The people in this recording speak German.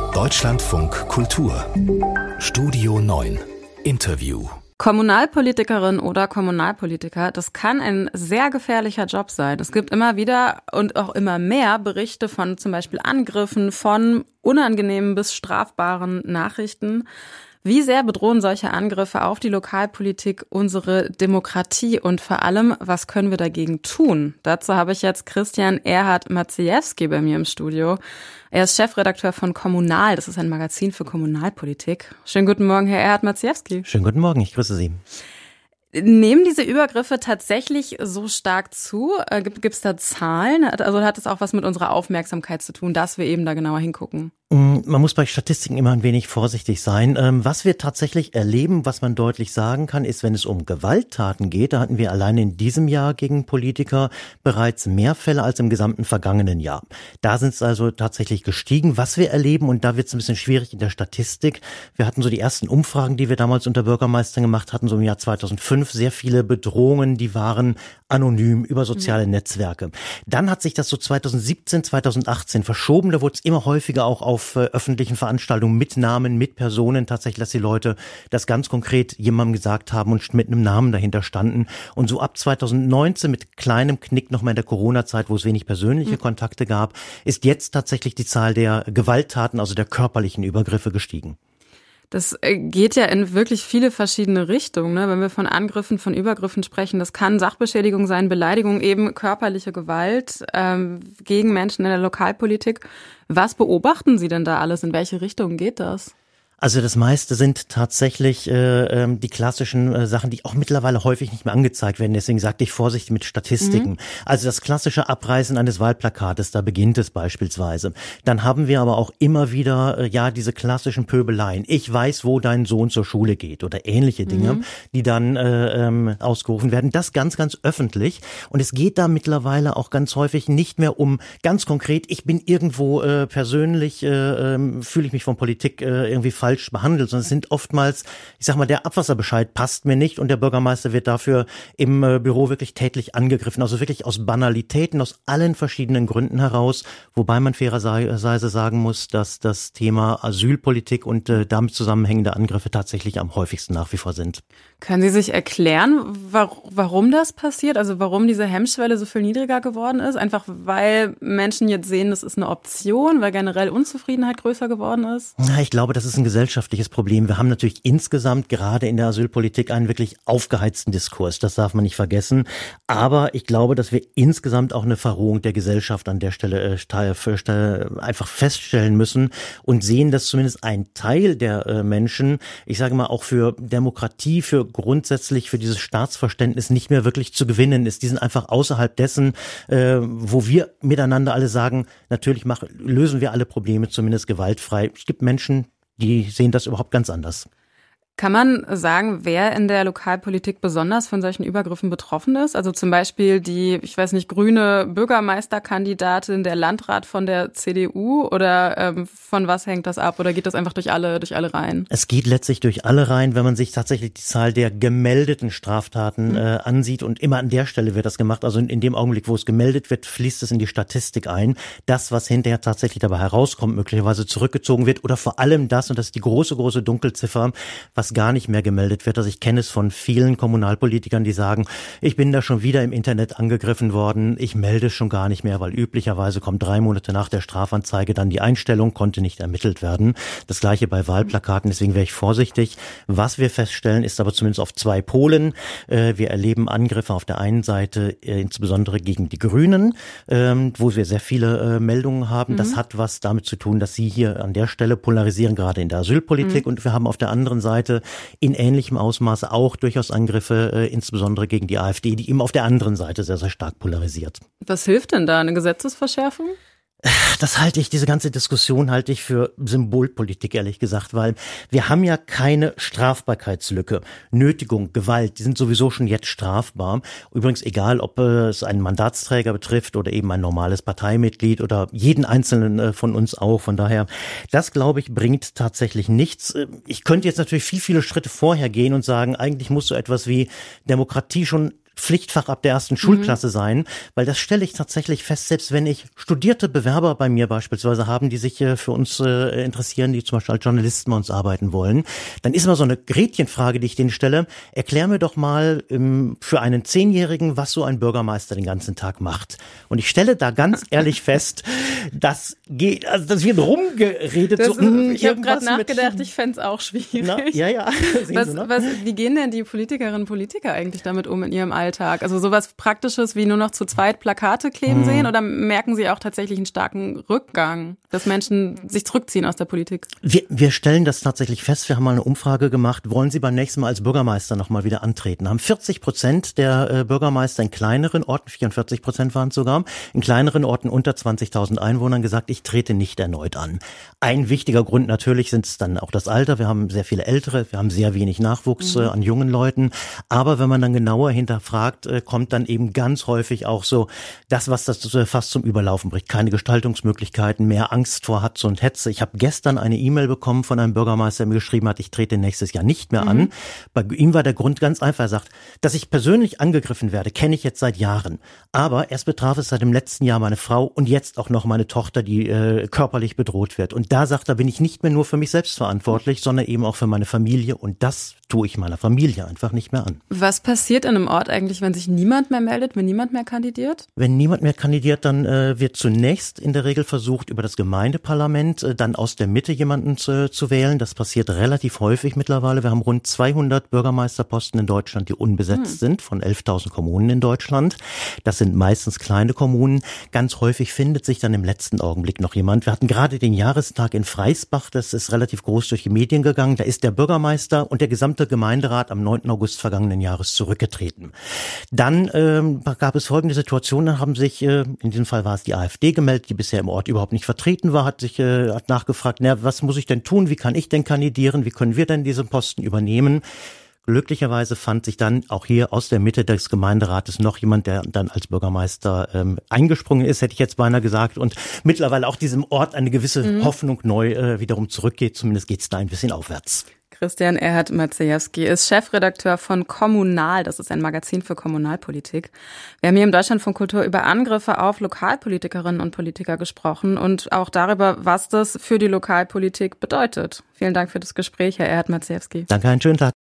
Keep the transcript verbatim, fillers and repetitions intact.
Deutschlandfunk Kultur Studio neun Interview. Kommunalpolitikerin oder Kommunalpolitiker, das kann ein sehr gefährlicher Job sein. Es gibt immer wieder und auch immer mehr Berichte von zum Beispiel Angriffen, von unangenehmen bis strafbaren Nachrichten. Wie sehr bedrohen solche Angriffe auf die Lokalpolitik unsere Demokratie und vor allem, was können wir dagegen tun? Dazu habe ich jetzt Christian Erhard Maciejewski bei mir im Studio. Er ist Chefredakteur von Kommunal, das ist ein Magazin für Kommunalpolitik. Schönen guten Morgen, Herr Erhard Maciejewski. Schönen guten Morgen, ich grüße Sie. Nehmen diese Übergriffe tatsächlich so stark zu? Gibt es da Zahlen? Also hat es auch was mit unserer Aufmerksamkeit zu tun, dass wir eben da genauer hingucken? Man muss bei Statistiken immer ein wenig vorsichtig sein. Was wir tatsächlich erleben, was man deutlich sagen kann, ist, wenn es um Gewalttaten geht, da hatten wir allein in diesem Jahr gegen Politiker bereits mehr Fälle als im gesamten vergangenen Jahr. Da sind es also tatsächlich gestiegen. Was wir erleben, und da wird es ein bisschen schwierig in der Statistik, wir hatten so die ersten Umfragen, die wir damals unter Bürgermeistern gemacht hatten, so im Jahr zweitausendfünf, sehr viele Bedrohungen, die waren anonym über soziale mhm. Netzwerke. Dann hat sich das so zweitausendsiebzehn, zweitausendachtzehn verschoben, da wurde es immer häufiger auch auf auf äh, öffentlichen Veranstaltungen mit Namen, mit Personen tatsächlich, dass die Leute das ganz konkret jemandem gesagt haben und mit einem Namen dahinter standen. Und so ab zweitausendneunzehn mit kleinem Knick nochmal in der Corona-Zeit, wo es wenig persönliche mhm. Kontakte gab, ist jetzt tatsächlich die Zahl der Gewalttaten, also der körperlichen Übergriffe gestiegen. Das geht ja in wirklich viele verschiedene Richtungen, ne? Wenn wir von Angriffen, von Übergriffen sprechen. Das kann Sachbeschädigung sein, Beleidigung, eben körperliche Gewalt ähm, gegen Menschen in der Lokalpolitik. Was beobachten Sie denn da alles? In welche Richtung geht das? Also das meiste sind tatsächlich äh, die klassischen äh, Sachen, die auch mittlerweile häufig nicht mehr angezeigt werden. Deswegen sagte ich Vorsicht mit Statistiken. Mhm. Also das klassische Abreißen eines Wahlplakates, da beginnt es beispielsweise. Dann haben wir aber auch immer wieder äh, ja diese klassischen Pöbeleien. Ich weiß, wo dein Sohn zur Schule geht oder ähnliche Dinge, mhm. die dann äh, ähm, ausgerufen werden. Das ganz, ganz öffentlich. Und es geht da mittlerweile auch ganz häufig nicht mehr um ganz konkret, ich bin irgendwo äh, persönlich, äh, äh, fühle ich mich von Politik äh, irgendwie falsch falsch behandelt, sondern es sind oftmals, ich sag mal, der Abwasserbescheid passt mir nicht und der Bürgermeister wird dafür im äh, Büro wirklich tätlich angegriffen, also wirklich aus Banalitäten, aus allen verschiedenen Gründen heraus, wobei man fairerweise sagen muss, dass das Thema Asylpolitik und äh, damit zusammenhängende Angriffe tatsächlich am häufigsten nach wie vor sind. Können Sie sich erklären, warum das passiert? Also warum diese Hemmschwelle so viel niedriger geworden ist? Einfach weil Menschen jetzt sehen, das ist eine Option, weil generell Unzufriedenheit größer geworden ist? Ja, ich glaube, das ist ein gesellschaftliches Problem. Wir haben natürlich insgesamt gerade in der Asylpolitik einen wirklich aufgeheizten Diskurs. Das darf man nicht vergessen. Aber ich glaube, dass wir insgesamt auch eine Verrohung der Gesellschaft an der Stelle äh, einfach feststellen müssen und sehen, dass zumindest ein Teil der äh, Menschen, ich sage mal auch für Demokratie, für grundsätzlich für dieses Staatsverständnis nicht mehr wirklich zu gewinnen ist. Die sind einfach außerhalb dessen, äh, wo wir miteinander alle sagen, natürlich machen, lösen wir alle Probleme zumindest gewaltfrei. Es gibt Menschen, die sehen das überhaupt ganz anders. Kann man sagen, wer in der Lokalpolitik besonders von solchen Übergriffen betroffen ist? Also zum Beispiel die, ich weiß nicht, grüne Bürgermeisterkandidatin, der Landrat von der C D U oder ähm, von was hängt das ab? Oder geht das einfach durch alle, durch alle Reihen? Es geht letztlich durch alle Reihen, wenn man sich tatsächlich die Zahl der gemeldeten Straftaten mhm. äh, ansieht und immer an der Stelle wird das gemacht. Also in, in dem Augenblick, wo es gemeldet wird, fließt es in die Statistik ein. Das, was hinterher tatsächlich dabei herauskommt, möglicherweise zurückgezogen wird oder vor allem das, und das ist die große, große Dunkelziffer, was gar nicht mehr gemeldet wird. Also ich kenne es von vielen Kommunalpolitikern, die sagen, ich bin da schon wieder im Internet angegriffen worden, ich melde schon gar nicht mehr, weil üblicherweise kommt drei Monate nach der Strafanzeige dann die Einstellung, konnte nicht ermittelt werden. Das gleiche bei Wahlplakaten, deswegen wäre ich vorsichtig. Was wir feststellen, ist aber zumindest auf zwei Polen. Wir erleben Angriffe auf der einen Seite, insbesondere gegen die Grünen, wo wir sehr viele Meldungen haben. Das mhm. hat was damit zu tun, dass sie hier an der Stelle polarisieren, gerade in der Asylpolitik. Mhm. Und wir haben auf der anderen Seite in ähnlichem Ausmaße auch durchaus Angriffe, äh, insbesondere gegen die AfD, die eben auf der anderen Seite sehr, sehr stark polarisiert. Was hilft denn da? Eine Gesetzesverschärfung? Das halte ich, diese ganze Diskussion halte ich für Symbolpolitik, ehrlich gesagt, weil wir haben ja keine Strafbarkeitslücke. Nötigung, Gewalt, die sind sowieso schon jetzt strafbar. Übrigens egal, ob es einen Mandatsträger betrifft oder eben ein normales Parteimitglied oder jeden Einzelnen von uns auch. Von daher, das, glaube ich, bringt tatsächlich nichts. Ich könnte jetzt natürlich viel, viele Schritte vorher gehen und sagen, eigentlich muss so etwas wie Demokratie schon Pflichtfach ab der ersten Schulklasse sein, weil das stelle ich tatsächlich fest, selbst wenn ich studierte Bewerber bei mir beispielsweise haben, die sich äh, für uns äh, interessieren, die zum Beispiel als Journalisten bei uns arbeiten wollen, dann ist immer so eine Gretchenfrage, die ich denen stelle: Erklär mir doch mal ähm, für einen Zehnjährigen, was so ein Bürgermeister den ganzen Tag macht. Und ich stelle da ganz ehrlich fest, dass geht, also das wird rumgeredet. Das so, ist, mh, ich habe gerade mit- nachgedacht, ich fände es auch schwierig. Na, ja, ja. Sehen Was, Sie, ne? was, wie gehen denn die Politikerinnen und Politiker eigentlich damit um in ihrem Alltag? Also sowas Praktisches wie nur noch zu zweit Plakate kleben Hm. sehen, oder merken Sie auch tatsächlich einen starken Rückgang, dass Menschen sich zurückziehen aus der Politik? Wir, wir stellen das tatsächlich fest. Wir haben mal eine Umfrage gemacht. Wollen Sie beim nächsten Mal als Bürgermeister nochmal wieder antreten? Haben vierzig Prozent der äh, Bürgermeister in kleineren Orten, vierundvierzig Prozent waren es sogar, in kleineren Orten unter zwanzigtausend Einwohnern gesagt, ich trete nicht erneut an. Ein wichtiger Grund natürlich sind es dann auch das Alter. Wir haben sehr viele Ältere, wir haben sehr wenig Nachwuchs mhm. äh, an jungen Leuten. Aber wenn man dann genauer hinterfragt, äh, kommt dann eben ganz häufig auch so das, was das äh, fast zum Überlaufen bringt. Keine Gestaltungsmöglichkeiten, mehr Angst vor Hatze und Hetze. Ich habe gestern eine E-Mail bekommen von einem Bürgermeister, der mir geschrieben hat, ich trete nächstes Jahr nicht mehr mhm. an. Bei ihm war der Grund ganz einfach. Er sagt, dass ich persönlich angegriffen werde, kenne ich jetzt seit Jahren. Aber erst betraf es seit dem letzten Jahr meine Frau und jetzt auch noch meine Tochter, die äh, körperlich bedroht wird. Und da sagt er, bin ich nicht mehr nur für mich selbst verantwortlich, sondern eben auch für meine Familie. Und das tue ich meiner Familie einfach nicht mehr an. Was passiert in einem Ort eigentlich, wenn sich niemand mehr meldet, wenn niemand mehr kandidiert? Wenn niemand mehr kandidiert, dann äh, wird zunächst in der Regel versucht, über das Gemeindeparlament äh, dann aus der Mitte jemanden zu, zu wählen. Das passiert relativ häufig mittlerweile. Wir haben rund zweihundert Bürgermeisterposten in Deutschland, die unbesetzt hm. sind, von elftausend Kommunen in Deutschland. Das sind meistens kleine Kommunen. Ganz häufig findet sich dann im letzten Augenblick noch jemand. Wir hatten gerade den Jahrestag in Freisbach, das ist relativ groß durch die Medien gegangen. Da ist der Bürgermeister und der gesamte Gemeinderat am neunten August vergangenen Jahres zurückgetreten. Dann ähm, gab es folgende Situation, dann haben sich, äh, in diesem Fall war es die AfD gemeldet, die bisher im Ort überhaupt nicht vertreten war, hat sich äh, hat nachgefragt, na, was muss ich denn tun, wie kann ich denn kandidieren, wie können wir denn diesen Posten übernehmen? Glücklicherweise fand sich dann auch hier aus der Mitte des Gemeinderates noch jemand, der dann als Bürgermeister ähm, eingesprungen ist, hätte ich jetzt beinahe gesagt, und mittlerweile auch diesem Ort eine gewisse mhm. Hoffnung neu äh, wiederum zurückgeht. Zumindest geht es da ein bisschen aufwärts. Christian Erhard-Maciejewski ist Chefredakteur von Kommunal. Das ist ein Magazin für Kommunalpolitik. Wir haben hier im Deutschlandfunk Kultur über Angriffe auf Lokalpolitikerinnen und Politiker gesprochen und auch darüber, was das für die Lokalpolitik bedeutet. Vielen Dank für das Gespräch, Herr Erhard-Maciejewski. Danke, einen schönen Tag.